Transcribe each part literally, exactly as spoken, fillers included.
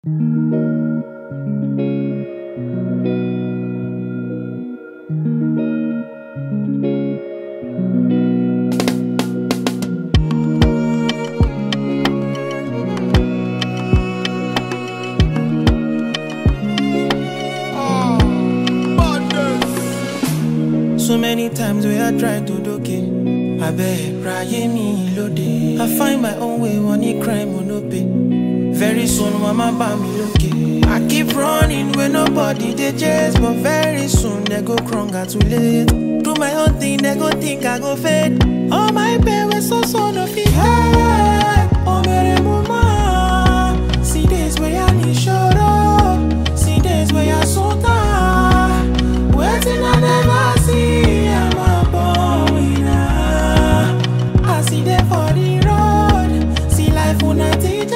So many times we I tried to do it. I beg, Raye me lode. I find my own way, money crime will no pay. Very soon, mama buy me look. I keep running when nobody they chase, but very soon they go congratulate. Do my own thing, they go think I go fade. All my parents so son of it. Hey, oh mere mama. See days where I need show up. See days where I so tired. Waiting I never see. I'm a boy now. I see them for the road. See life on a teacher.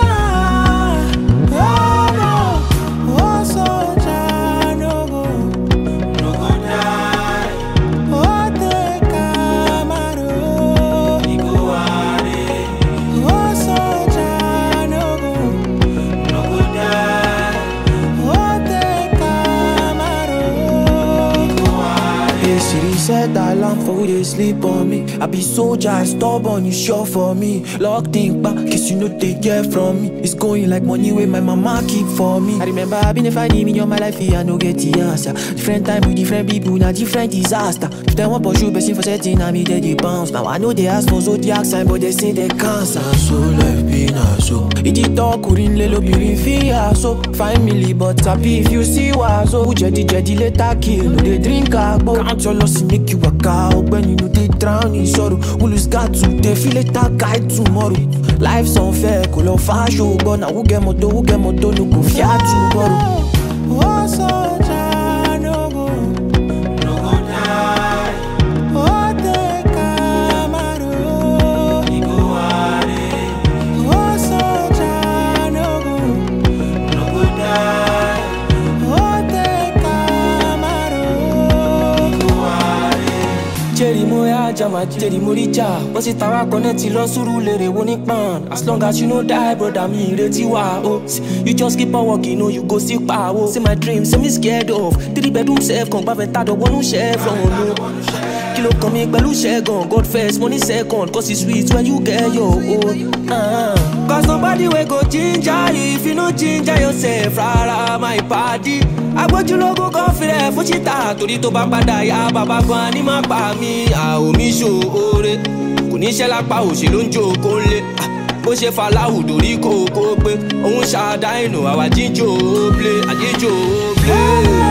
Oh no, oh soldier, no go, no go die. Oh the Camaro, Iguare. Oh soldier, no go, no go die. Oh the Camaro, Iguare. Hey Siri set alarm for who they sleep on me. I be soldier, stubborn, you sure for me. Locked in back, cause you know they get from me. It's going like money where my mama keep for me. I remember I been finding me on my life, I no get the answer. Different time with different people, now different disaster. If they want pursue person for setting, I me they bounce. Now I know they ask for zodiac sign, but they say they cancer. So life be na so. It is talk, couldn't lelo be fear. So family, but happy if you see what so. Jedi jedi later kill, no they drink agbo. Count your loss, make you a cow. When you know they drown in sorrow, who lose got to they feel it that guy tomorrow. Life's unfair, cool of fashion, but now who get moto, who get moto, no go fiat to borrow. Oh, soldier, no go, no go die. Oh, the Camaro, Iguare. Oh, soldier, no go, no go die. Oh, the Camaro, Iguare. Jerry Moya, Jama, Jerry Moricha. Was it our connect lo suru lere woni pan? As long as you no die, brother, me reti wa oh. You just keep on walking, no, you go see power. See my dreams, say me scared of. Three bedroom safe, come back and start the one who share from no. Kilo come in, belu share gun. God first, money second, cause it's sweet when you get your own. Uh, cause nobody will go ginger you if you no ginger yourself, rara, my party. I want you logo confident, for chita, to the toba padaya, baba guani ma pa mi, a o mi show ore. Kuni shela pa o she lon jo konle. Bó ṣe faláwù dorí kókó pé òun ṣàdáìnù àwa jíjó play àjíjó play.